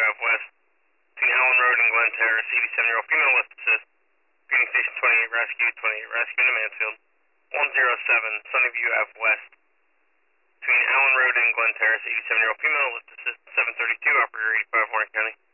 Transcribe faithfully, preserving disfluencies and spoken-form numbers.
Ave West. Between Allen Road and Glen Terrace, eighty-seven-year-old female lift assist. Phoenix Station twenty-eight Rescue, twenty-eight Rescue into Mansfield. one oh seven Sunnyview Ave West. Between Allen Road and Glen Terrace, eighty-seven-year-old female lift assist. seven thirty-two Operator eighty-five Warren County.